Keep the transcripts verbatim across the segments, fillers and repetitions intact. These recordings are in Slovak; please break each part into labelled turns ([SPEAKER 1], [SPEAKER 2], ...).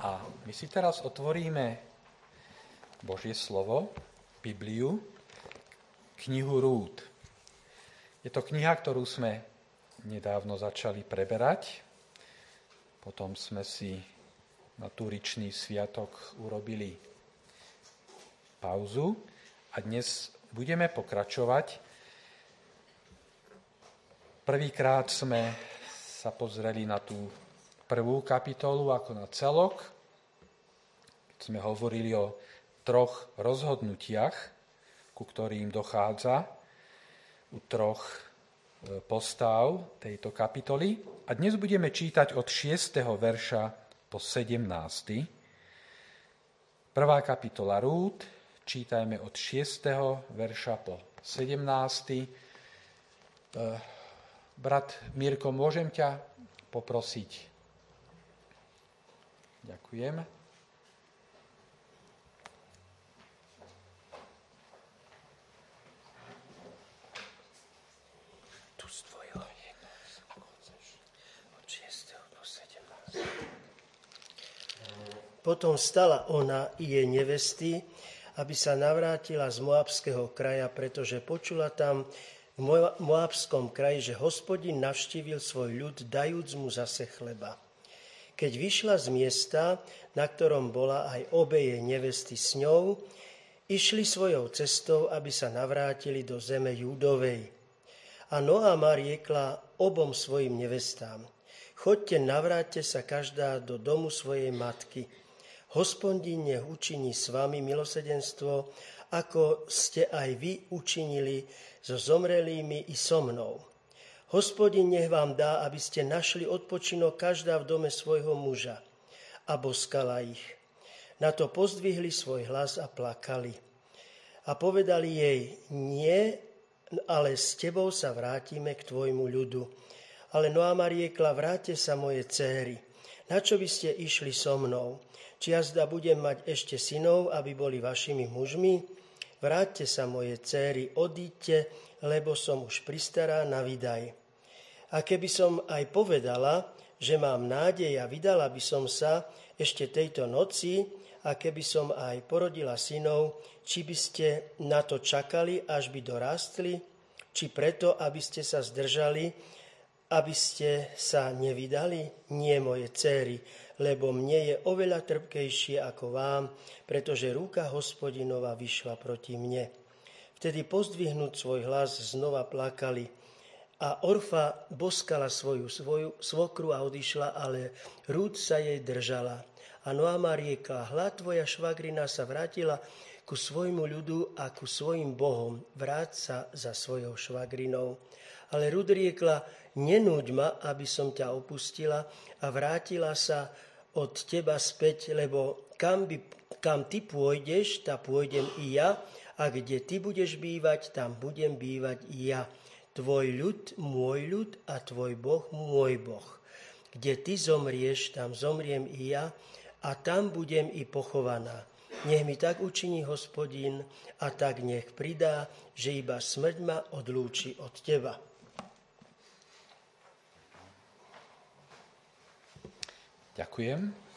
[SPEAKER 1] A my si teraz otvoríme Božie slovo, Bibliu, knihu Rút. Je to kniha, ktorú sme nedávno začali preberať. Potom sme si na Turičný sviatok urobili pauzu a dnes budeme pokračovať. Prvýkrát sme sa pozreli na tú prvú kapitolu ako na celok, keď sme hovorili o troch rozhodnutiach, ku ktorým dochádza u troch postáv tejto kapitoly. A dnes budeme čítať od šiesteho verša po sedemnásty. Prvá kapitola Rút, čítajme od šiesteho verša po sedemnásty. Brat Mirko, môžem ťa poprosiť? Ďakujem. Tu z tvojho. Ako chceš. Od šiesteho do sedemnásteho.
[SPEAKER 2] Potom vstala ona i jej nevesty, aby sa navrátila z Moabského kraja, pretože počula tam v Moabskom kraji, že Hospodin navštívil svoj ľud, dajúc mu zase chleba. Keď vyšla z miesta, na ktorom bola aj obe jej nevesty s ňou, išli svojou cestou, aby sa navrátili do zeme Júdovej. A Noáma riekla obom svojim nevestám: Choďte, navráťte sa každá do domu svojej matky. Hospodin nech učiní s vami milosrdenstvo, ako ste aj vy učinili so zomrelými i so mnou. Hospodin nech vám dá, aby ste našli odpočinok každá v dome svojho muža. A boskala ich. Na to pozdvihli svoj hlas a plakali. A povedali jej: Nie, ale s tebou sa vrátime k tvojmu ľudu. Ale Noáma riekla: Vráťte sa, moje céry. Na čo by ste išli so mnou? Či jazda budem mať ešte synov, aby boli vašimi mužmi? Vráťte sa, moje céry, odíďte, lebo som už pristará na vydaj. A keby som aj povedala, že mám nádej a vydala by som sa ešte tejto noci, a keby som aj porodila synov, či by ste na to čakali, až by dorástli, či preto, aby ste sa zdržali, aby ste sa nevydali? Nie, moje céry, lebo mne je oveľa trpkejšie ako vám, pretože ruka Hospodinova vyšla proti mne. Vtedy pozdvihnúť svoj hlas znova plakali. A Orfa boskala svoju, svoju svokru a odišla, ale Rút sa jej držala. A Noáma riekla: Hľa, tvoja švagrina sa vrátila ku svojmu ľudu a ku svojim bohom. Vráť sa za svojou švagrinou. Ale Rút riekla: Nenúď ma, aby som ťa opustila a vrátila sa od teba späť, lebo kam, by, kam ty pôjdeš, tá pôjdem i ja, a kde ty budeš bývať, tam budem bývať i ja. Tvoj ľud, môj ľud, a tvoj Boh, môj Boh. Kde ty zomrieš, tam zomriem i ja, a tam budem i pochovaná. Nech mi tak učiní Hospodin, a tak nech pridá, že iba smrť ma odlúči od teba.
[SPEAKER 1] Ďakujem.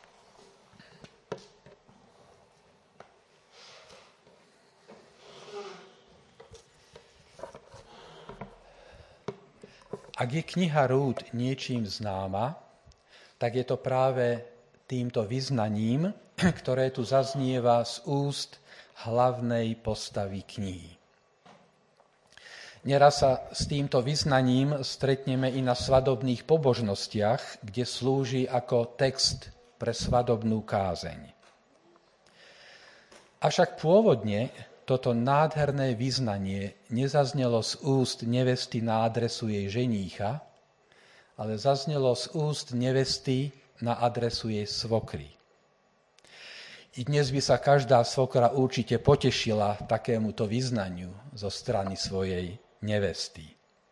[SPEAKER 1] Ak je kniha Rút niečím známa, tak je to práve týmto vyznaním, ktoré tu zaznieva z úst hlavnej postavy knihy. Neraz sa s týmto vyznaním stretneme i na svadobných pobožnostiach, kde slúži ako text pre svadobnú kázeň. Avšak pôvodne toto nádherné vyznanie nezaznelo z úst nevesty na adresu jej ženícha, ale zaznelo z úst nevesty na adresu jej svokry. I dnes by sa každá svokra určite potešila takémuto vyznaniu zo strany svojej nevesty.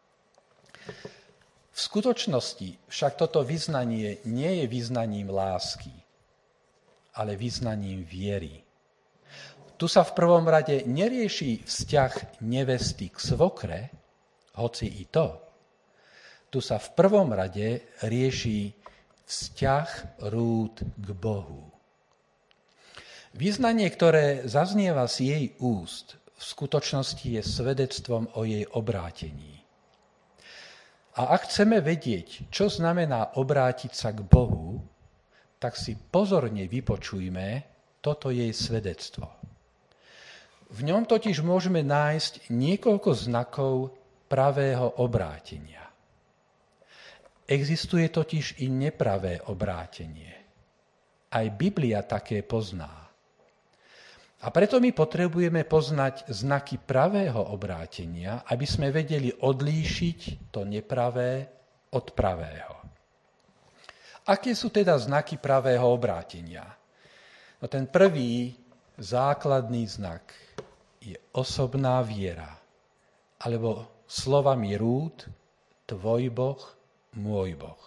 [SPEAKER 1] V skutočnosti však toto vyznanie nie je vyznaním lásky, ale vyznaním viery. Tu sa v prvom rade nerieši vzťah nevesty k svokre, hoci i to. Tu sa v prvom rade rieši vzťah Rút k Bohu. Vyznanie, ktoré zaznieva z jej úst, v skutočnosti je svedectvom o jej obrátení. A ak chceme vedieť, čo znamená obrátiť sa k Bohu, tak si pozorne vypočujme toto jej svedectvo. V ňom totiž môžeme nájsť niekoľko znakov pravého obrátenia. Existuje totiž i nepravé obrátenie. Aj Biblia také pozná. A preto my potrebujeme poznať znaky pravého obrátenia, aby sme vedeli odlíšiť to nepravé od pravého. Aké sú teda znaky pravého obrátenia? No ten prvý základný znak je osobná viera, alebo slovami Rút, tvoj Boh, môj Boh.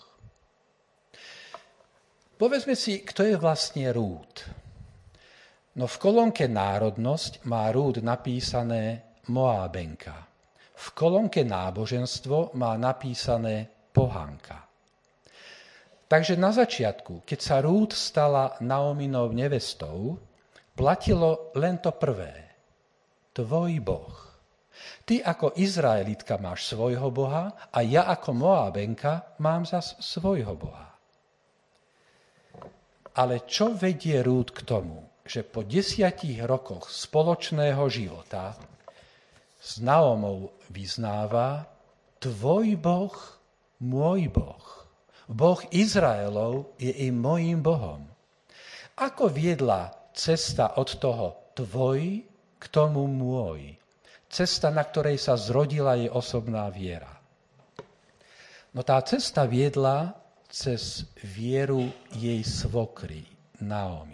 [SPEAKER 1] Povedzme si, kto je vlastne Rút. No v kolónke národnosť má Rút napísané Moábenka. V kolónke náboženstvo má napísané pohanka. Takže na začiatku, keď sa Rút stala Naominou nevestou, platilo len to prvé. Tvoj Boh. Ty ako Izraelitka máš svojho Boha a ja ako Moábenka mám zas svojho Boha. Ale čo vedie Rút k tomu, že po desiatich rokoch spoločného života s Naomou vyznáva tvoj Boh, môj Boh. Boh Izraelov je i mojím Bohom. Ako viedla cesta od toho tvoj k tomu môj? Cesta, na ktorej sa zrodila jej osobná viera. No tá cesta viedla cez vieru jej svokry, Naomi.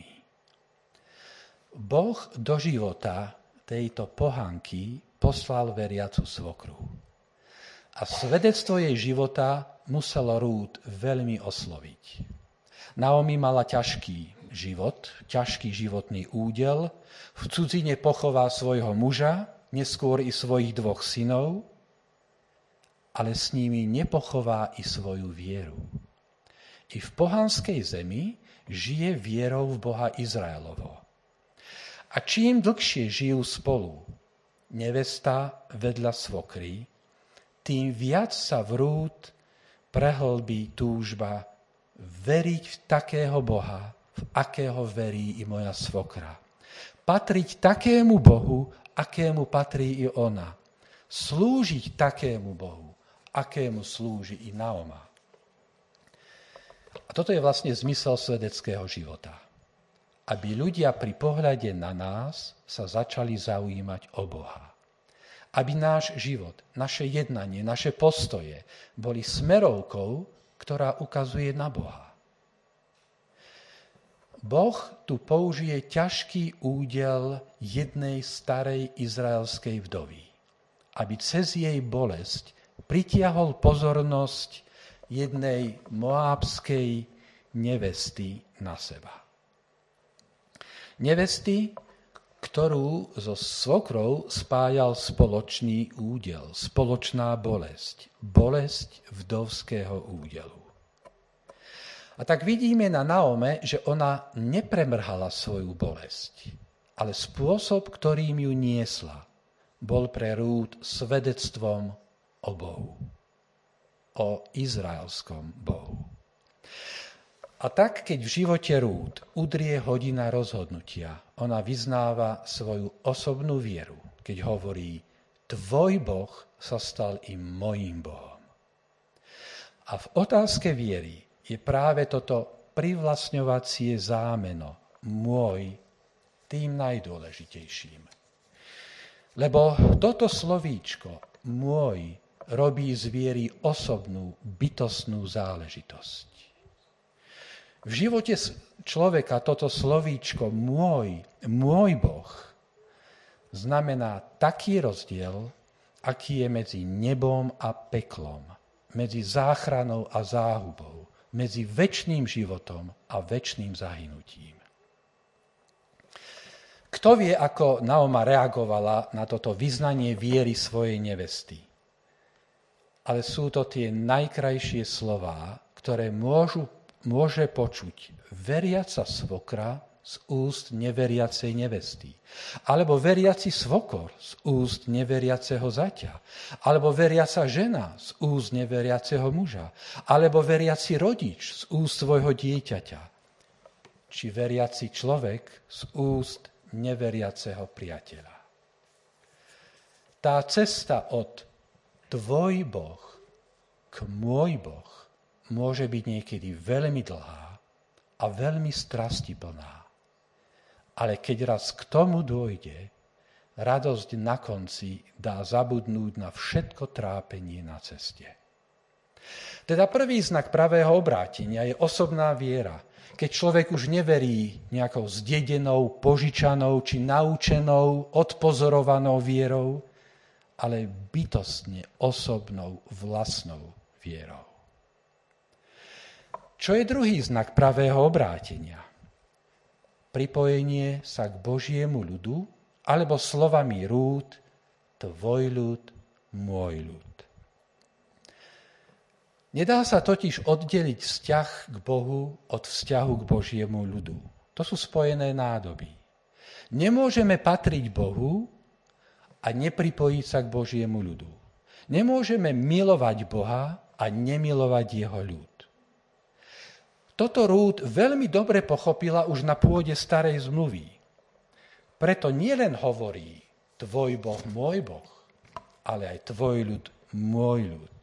[SPEAKER 1] Boh do života tejto pohanky poslal veriacu svokru. A svedectvo jej života muselo Rút veľmi osloviť. Naomi mala ťažký život, ťažký životný údel, v cudzine pochová svojho muža, neskôr i svojich dvoch synov, ale s nimi nepochová i svoju vieru. I v pohanskej zemi žije vierou v Boha Izraelovo. A čím dlhšie žijú spolu, nevesta vedľa svokry, tým viac sa v Rút prehlbí túžba veriť v takého Boha, v akého verí i moja svokra. Patriť takému Bohu, akému patrí i ona. Slúžiť takému Bohu, akému slúži i Naoma. A toto je vlastne zmysel svedeckého života. Aby ľudia pri pohľade na nás sa začali zaujímať o Boha. Aby náš život, naše jednanie, naše postoje boli smerovkou, ktorá ukazuje na Boha. Boh tu použije ťažký údel jednej starej izraelskej vdovy, aby cez jej bolesť pritiahol pozornosť jednej moábskej nevesty na seba. Nevesty, ktorú so svokrou spájal spoločný údel, spoločná bolesť, bolesť vdovského údelu. A tak vidíme na Naome, že ona nepremrhala svoju bolesť, ale spôsob, ktorým ju niesla, bol pre Rút svedectvom o Bohu, o izraelskom Bohu. A tak, keď v živote Rút udrie hodina rozhodnutia, ona vyznáva svoju osobnú vieru, keď hovorí, tvoj Boh sa stal i mojím Bohom. A v otázke viery je práve toto privlastňovacie zámeno, môj, tým najdôležitejším. Lebo toto slovíčko, môj, robí z viery osobnú, bytostnú záležitosť. V živote človeka toto slovíčko môj, môj Boh znamená taký rozdiel, aký je medzi nebom a peklom, medzi záchranou a záhubou, medzi večným životom a večným zahynutím. Kto vie, ako Naoma reagovala na toto vyznanie viery svojej nevesty? Ale sú to tie najkrajšie slová, ktoré môžu môže počuť veriaca svokra z úst neveriacej nevesty, alebo veriaci svokor z úst neveriaceho zaťa, alebo veriaca žena z úst neveriaceho muža, alebo veriaci rodič z úst svojho dieťaťa, či veriaci človek z úst neveriaceho priateľa. Tá cesta od tvoj Boh k môj Boh môže byť niekedy veľmi dlhá a veľmi strastiplná. Ale keď raz k tomu dôjde, radosť na konci dá zabudnúť na všetko trápenie na ceste. Teda prvý znak pravého obrátenia je osobná viera, keď človek už neverí nejakou zdedenou, požičanou či naučenou, odpozorovanou vierou, ale bytostne osobnou vlastnou vierou. Čo je druhý znak pravého obrátenia? Pripojenie sa k Božiemu ľudu, alebo slovami rúd, tvoj ľud, môj ľud. Nedá sa totiž oddeliť vzťah k Bohu od vzťahu k Božiemu ľudu. To sú spojené nádoby. Nemôžeme patriť Bohu a nepripojiť sa k Božiemu ľudu. Nemôžeme milovať Boha a nemilovať jeho ľud. Toto Rút veľmi dobre pochopila už na pôde starej zmluvy. Preto nielen hovorí tvoj Boh, môj Boh, ale aj tvoj ľud, môj ľud.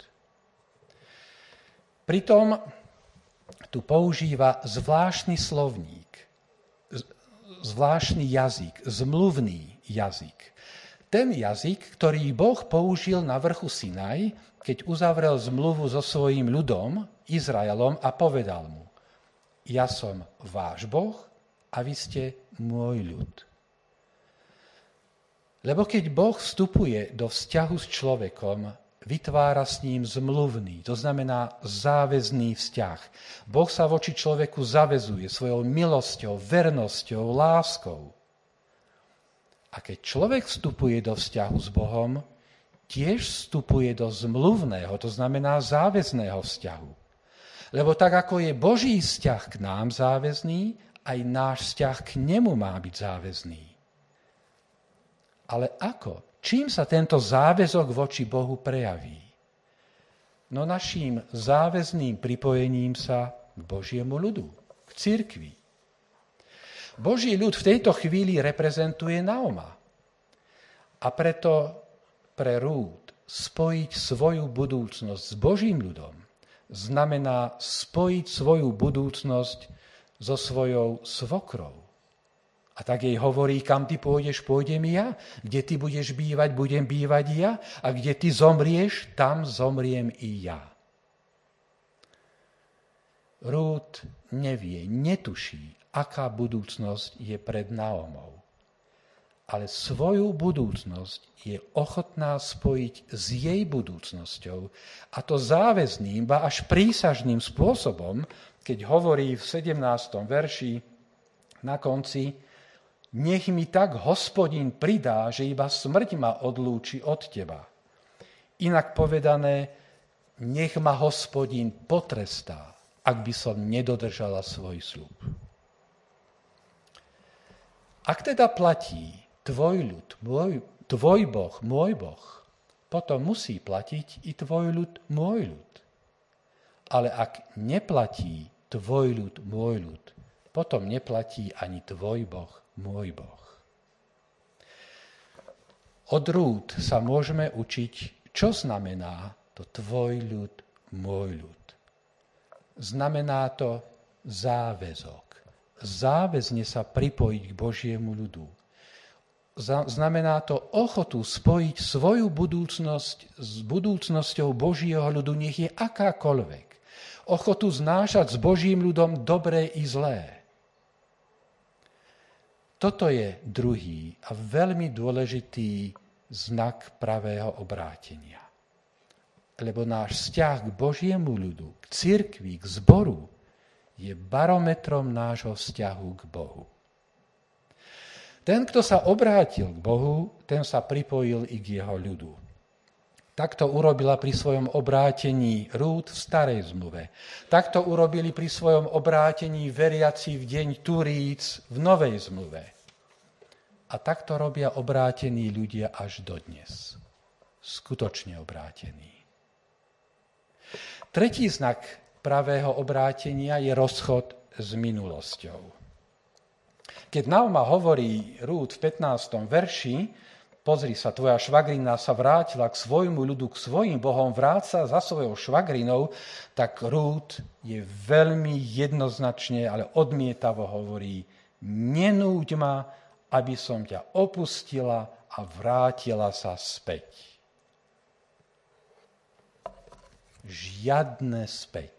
[SPEAKER 1] Pritom tu používa zvláštny slovník, zvláštny jazyk, zmluvný jazyk. Ten jazyk, ktorý Boh použil na vrchu Sinaj, keď uzavrel zmluvu so svojím ľudom, Izraelom, a povedal mu: ja som váš Boh a vy ste môj ľud. Lebo keď Boh vstupuje do vzťahu s človekom, vytvára s ním zmluvný, to znamená záväzný vzťah. Boh sa voči človeku zaväzuje svojou milosťou, vernosťou, láskou. A keď človek vstupuje do vzťahu s Bohom, tiež vstupuje do zmluvného, to znamená záväzného vzťahu. Lebo tak, ako je Boží vzťah k nám záväzný, aj náš vzťah k nemu má byť záväzný. Ale ako? Čím sa tento záväzok voči Bohu prejaví? No naším záväzným pripojením sa k Božiemu ľudu, k cirkvi. Boží ľud v tejto chvíli reprezentuje Naoma. A preto pre Rút spojiť svoju budúcnosť s Božím ľudom znamená spojiť svoju budúcnosť so svojou svokrou. A tak jej hovorí, kam ty pôjdeš, pôjdem ja. Kde ty budeš bývať, budem bývať ja. A kde ty zomrieš, tam zomriem i ja. Rút nevie, netuší, aká budúcnosť je pred Naomou. Ale svoju budúcnosť je ochotná spojiť s jej budúcnosťou, a to záväzným, ba až prísažným spôsobom, keď hovorí v sedemnástom verši na konci: nech mi tak Hospodin pridá, že iba smrť ma odlúči od teba. Inak povedané, nech ma Hospodin potrestá, ak by som nedodržala svoj sľub. Ak teda platí tvoj ľud, môj, tvoj Boh, môj Boh, potom musí platiť i tvoj ľud, môj ľud. Ale ak neplatí tvoj ľud, môj ľud, potom neplatí ani tvoj Boh, môj Boh. Od Rút sa môžeme učiť, čo znamená to tvoj ľud, môj ľud. Znamená to záväzok. Záväzne sa pripojiť k Božiemu ľudu. Znamená to ochotu spojiť svoju budúcnosť s budúcnosťou Božieho ľudu, nech je akákoľvek. Ochotu znášať s Božím ľudom dobré i zlé. Toto je druhý a veľmi dôležitý znak pravého obrátenia. Lebo náš vzťah k Božiemu ľudu, k cirkvi, k zboru je barometrom nášho vzťahu k Bohu. Ten, kto sa obrátil k Bohu, ten sa pripojil i k jeho ľudu. Takto urobila pri svojom obrátení Rút v starej zmluve. Takto urobili pri svojom obrátení veriaci v deň Turíc v novej zmluve. A takto robia obrátení ľudia až dodnes. Skutočne obrátení. Tretí znak pravého obrátenia je rozchod s minulosťou. Keď Naoma hovorí Rút v pätnástom verši, pozri sa, tvoja švagrina sa vrátila k svojmu ľudu, k svojim bohom, vráca za svojou švagrinou, tak Rút je veľmi jednoznačne, ale odmietavo hovorí, nenúď ma, aby som ťa opustila a vrátila sa späť. Žiadne späť.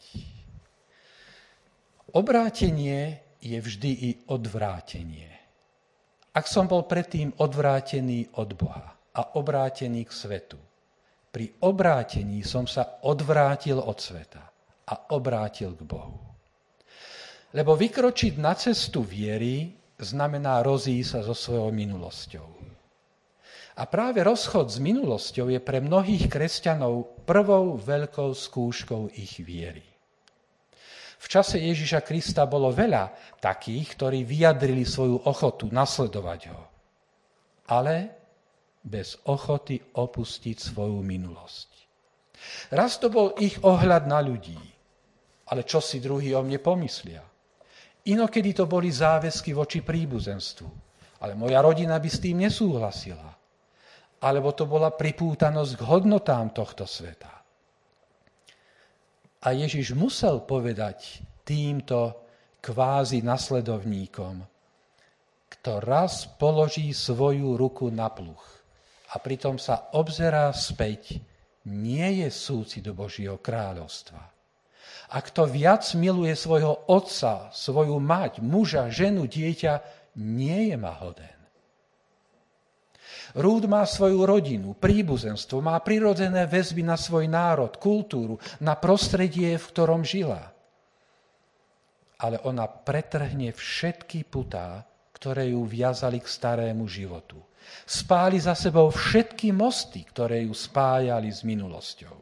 [SPEAKER 1] Obrátenie je vždy i odvrátenie. Ak som bol predtým odvrátený od Boha a obrátený k svetu, pri obrátení som sa odvrátil od sveta a obrátil k Bohu. Lebo vykročiť na cestu viery znamená rozísť sa so svojou minulosťou. A práve rozchod s minulosťou je pre mnohých kresťanov prvou veľkou skúškou ich viery. V čase Ježiša Krista bolo veľa takých, ktorí vyjadrili svoju ochotu nasledovať ho, ale bez ochoty opustiť svoju minulosť. Raz to bol ich ohľad na ľudí, ale čo si druhí o mne pomyslia? Inokedy to boli záväzky voči príbuzenstvu, ale moja rodina by s tým nesúhlasila. Alebo to bola pripútanosť k hodnotám tohto sveta. A Ježiš musel povedať týmto kvázi nasledovníkom, kto raz položí svoju ruku na pluh a pritom sa obzerá späť, nie je súci do Božieho kráľovstva. A kto viac miluje svojho otca, svoju mať, muža, ženu, dieťa, nie je ma hoden. Rút má svoju rodinu, príbuzenstvo, má prirodzené väzby na svoj národ, kultúru, na prostredie, v ktorom žila. Ale ona pretrhne všetky putá, ktoré ju viazali k starému životu. Spáli za sebou všetky mosty, ktoré ju spájali s minulosťou.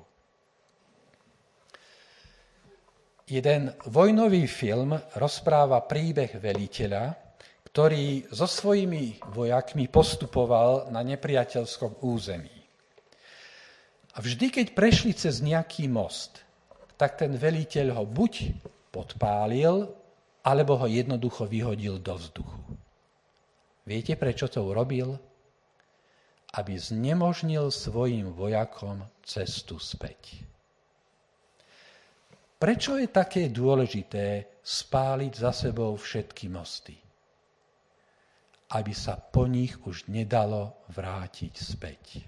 [SPEAKER 1] Jeden vojnový film rozpráva príbeh veliteľa, ktorý so svojimi vojakmi postupoval na nepriateľskom území. A vždy, keď prešli cez nejaký most, tak ten veliteľ ho buď podpálil, alebo ho jednoducho vyhodil do vzduchu. Viete, prečo to urobil? Aby znemožnil svojim vojakom cestu späť. Prečo je také dôležité spáliť za sebou všetky mosty? Aby sa po nich už nedalo vrátiť späť.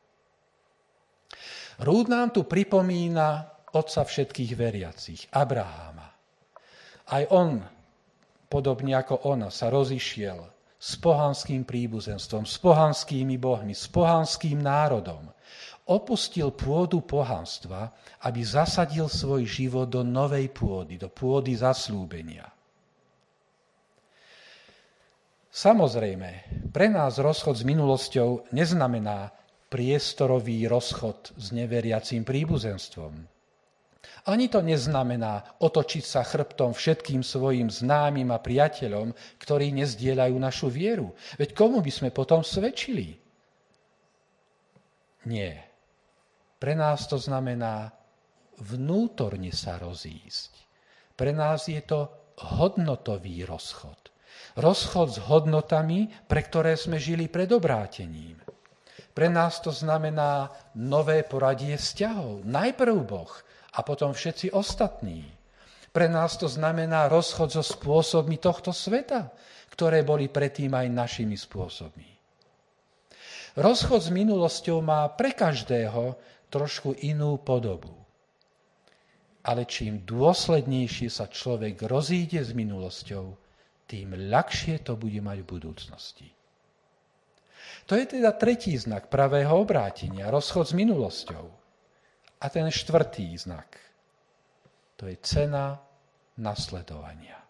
[SPEAKER 1] Rút nám tu pripomína otca všetkých veriacich, Abraháma. Aj on, podobne ako ona, sa rozišiel s pohanským príbuzenstvom, s pohanskými bohmi, s pohanským národom. Opustil pôdu pohanstva, aby zasadil svoj život do novej pôdy, do pôdy zasľúbenia. Samozrejme, pre nás rozchod s minulosťou neznamená priestorový rozchod s neveriacím príbuzenstvom. Ani to neznamená otočiť sa chrbtom všetkým svojim známym a priateľom, ktorí nezdieľajú našu vieru. Veď komu by sme potom svedčili? Nie. Pre nás to znamená vnútorne sa rozísť. Pre nás je to hodnotový rozchod. Rozchod s hodnotami, pre ktoré sme žili pred obrátením. Pre nás to znamená nové poradie vzťahov. Najprv Boh a potom všetci ostatní. Pre nás to znamená rozchod so spôsobmi tohto sveta, ktoré boli predtým aj našimi spôsobmi. Rozchod s minulosťou má pre každého trošku inú podobu. Ale čím dôslednejšie sa človek rozíde s minulosťou, tým ľahšie to bude mať v budúcnosti. To je teda tretí znak pravého obrátenia, rozchod s minulosťou. A ten štvrtý znak, to je cena nasledovania.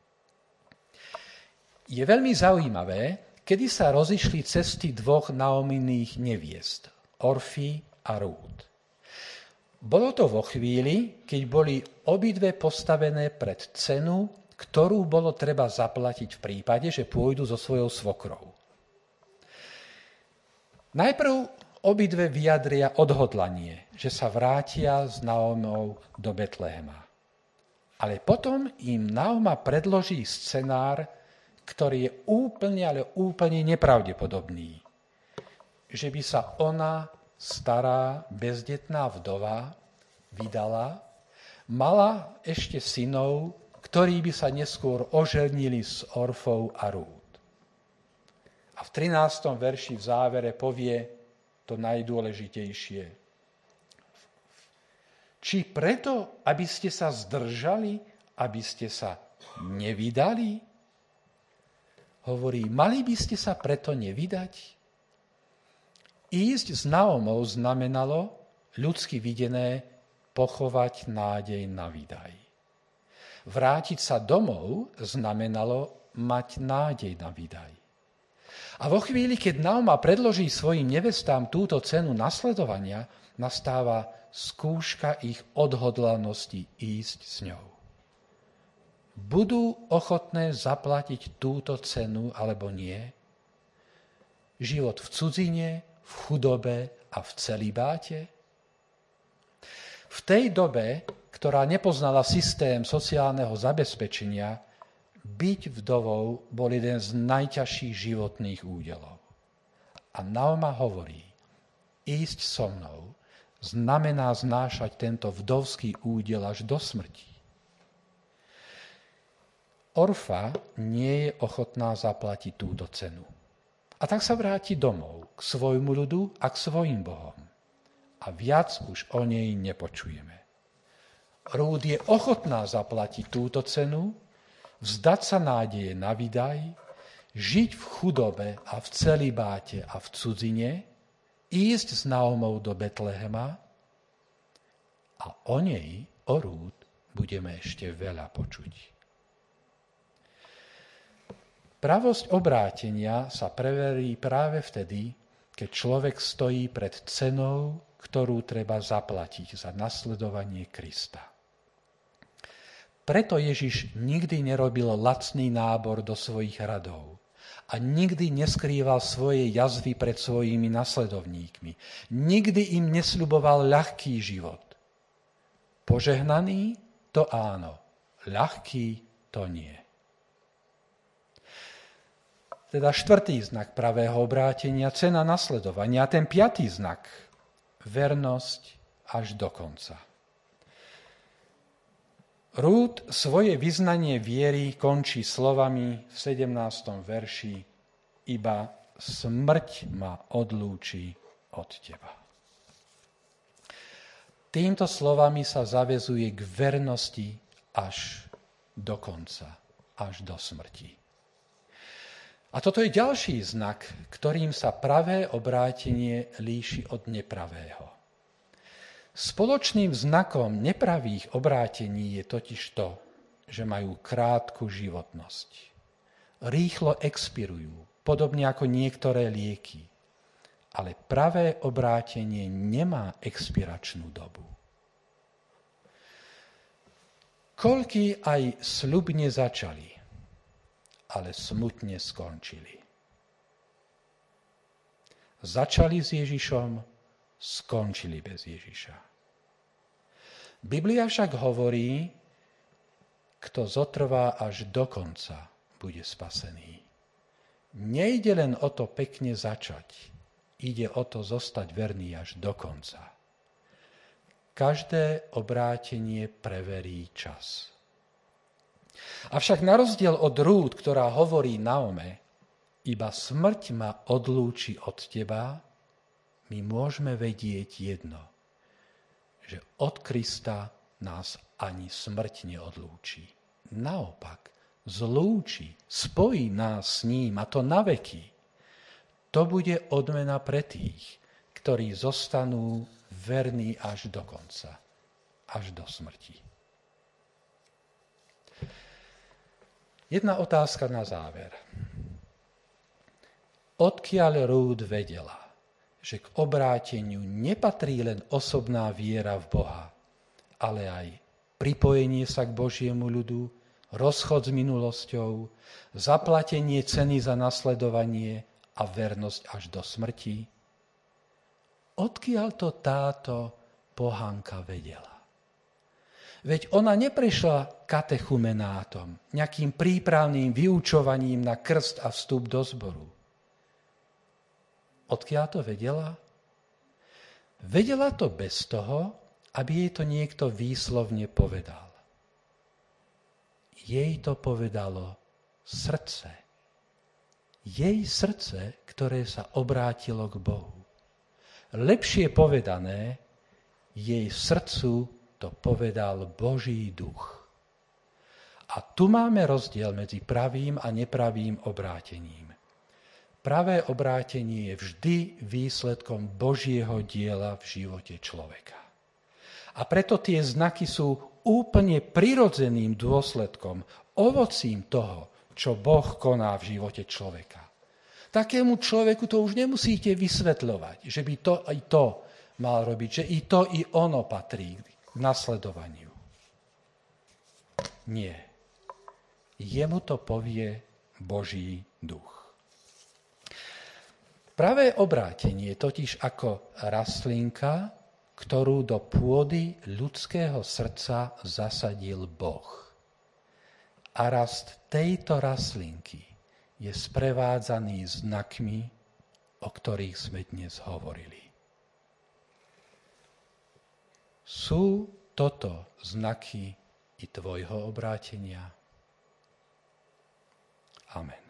[SPEAKER 1] Je veľmi zaujímavé, kedy sa rozišli cesty dvoch Naominých neviest, Orfy a Rút. Bolo to vo chvíli, keď boli obidve postavené pred cenu, ktorú bolo treba zaplatiť v prípade, že pôjdu so svojou svokrou. Najprv obidve vyjadria odhodlanie, že sa vrátia s Naomou do Betlehema. Ale potom im Naoma predloží scenár, ktorý je úplne, ale úplne nepravdepodobný. Že by sa ona, stará, bezdetná vdova, vydala, mala ešte synov, ktorí by sa neskôr oženili s Orfou a Rút. A v trinástom verši v závere povie to najdôležitejšie. Či preto, aby ste sa zdržali, aby ste sa nevydali? Hovorí, mali by ste sa preto nevydať? Ísť s Naomou znamenalo, ľudsky videné, pochovať nádej na výdaj. Vrátiť sa domov znamenalo mať nádej na výdaj. A vo chvíli, keď Naoma predloží svojim nevestám túto cenu nasledovania, nastáva skúška ich odhodlanosti ísť s ňou. Budú ochotné zaplatiť túto cenu alebo nie? Život v cudzine, v chudobe a v celibáte? V tej dobe, ktorá nepoznala systém sociálneho zabezpečenia, byť vdovou bol jeden z najťažších životných údelov. A Naoma hovorí, ísť so mnou znamená znášať tento vdovský údel až do smrti. Orfa nie je ochotná zaplatiť túto cenu. A tak sa vráti domov, k svojmu ľudu a k svojim bohom. A viac už o nej nepočujeme. Rút je ochotná zaplatiť túto cenu, vzdať sa nádeje na výdaj, žiť v chudobe a v celibáte a v cudzine, ísť s Naomou do Betlehema a o nej, o Rút, budeme ešte veľa počuť. Pravosť obrátenia sa preverí práve vtedy, keď človek stojí pred cenou, ktorú treba zaplatiť za nasledovanie Krista. Preto Ježiš nikdy nerobil lacný nábor do svojich radov a nikdy neskrýval svoje jazvy pred svojimi nasledovníkmi. Nikdy im nesľuboval ľahký život. Požehnaný to áno, ľahký to nie. Teda štvrtý znak pravého obrátenia, cena nasledovania. A ten piatý znak, vernosť až do konca. Rút svoje vyznanie viery končí slovami v sedemnástom verši: iba smrť ma odlúči od teba. Týmto slovami sa zavezuje k vernosti až do konca, až do smrti. A toto je ďalší znak, ktorým sa pravé obrátenie líši od nepravého. Spoločným znakom nepravých obrátení je totiž to, že majú krátku životnosť. Rýchlo expirujú, podobne ako niektoré lieky. Ale pravé obrátenie nemá expiračnú dobu. Koľkí aj sľubne začali, ale smutne skončili. Začali s Ježišom, skončili bez Ježiša. Biblia však hovorí, kto zotrvá až do konca, bude spasený. Nejde len o to pekne začať, ide o to zostať verný až do konca. Každé obrátenie preverí čas. Avšak na rozdiel od Rút, ktorá hovorí Naome, iba smrť ma odlúči od teba, my môžeme vedieť jedno, že od Krista nás ani smrť neodlúči. Naopak, zlúči, spojí nás s ním, a to na veky. To bude odmena pre tých, ktorí zostanú verní až do konca, až do smrti. Jedna otázka na záver. Odkiaľ Rút vedela, že k obráteniu nepatrí len osobná viera v Boha, ale aj pripojenie sa k Božiemu ľudu, rozchod s minulosťou, zaplatenie ceny za nasledovanie a vernosť až do smrti. Odkiaľ to táto pohanka vedela? Veď ona neprešla katechumenátom, nejakým prípravným vyučovaním na krst a vstup do zboru. Odkiaľ to vedela? Vedela to bez toho, aby jej to niekto výslovne povedal. Jej to povedalo srdce. Jej srdce, ktoré sa obrátilo k Bohu. Lepšie povedané, jej srdcu to povedal Boží duch. A tu máme rozdiel medzi pravým a nepravým obrátením. Pravé obrátenie je vždy výsledkom Božieho diela v živote človeka. A preto tie znaky sú úplne prirodzeným dôsledkom, ovocím toho, čo Boh koná v živote človeka. Takému človeku to už nemusíte vysvetľovať, že by to aj to mal robiť, že i to, i ono patrí k nasledovaniu. Nie. Jemu to povie Boží duch. Pravé obrátenie je totiž ako rastlinka, ktorú do pôdy ľudského srdca zasadil Boh. A rast tejto rastlinky je sprevádzaný znakmi, o ktorých sme dnes hovorili. Sú toto znaky i tvojho obrátenia? Amen.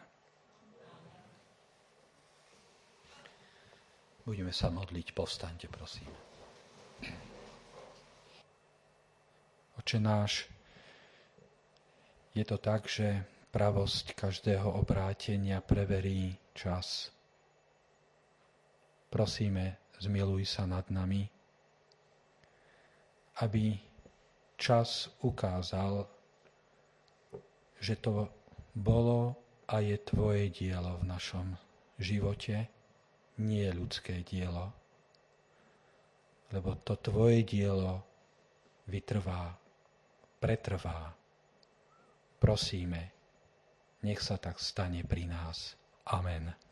[SPEAKER 1] Budeme sa modliť, povstaňte, prosím. Oče náš, je to tak, že pravosť každého obrátenia preverí čas. Prosíme, zmiluj sa nad nami, aby čas ukázal, že to bolo a je tvoje dielo v našom živote, nie ľudské dielo, lebo to tvoje dielo vytrvá, pretrvá. Prosíme, nech sa tak stane pri nás. Amen.